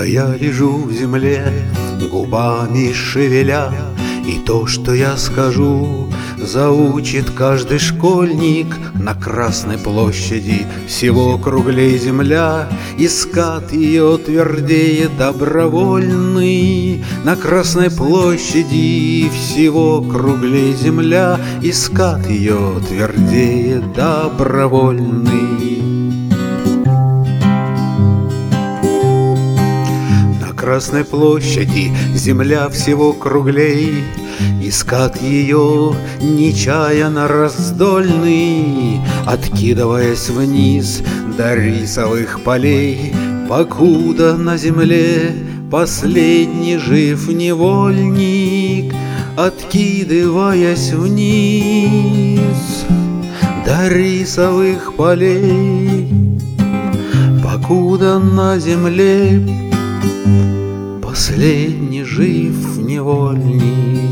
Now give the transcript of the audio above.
я лежу в земле, губами шевеля, и то, что я скажу, заучит каждый школьник. На Красной площади всего круглей земля, и скат ее твердее добровольный. На Красной площади всего круглей земля, и скат ее твердее добровольный. На Красной площади земля всего круглей, и скат ее нечаянно раздольный, откидываясь вниз до рисовых полей, покуда на земле последний жив невольник, откидываясь вниз до рисовых полей, покуда на земле последний жив невольник.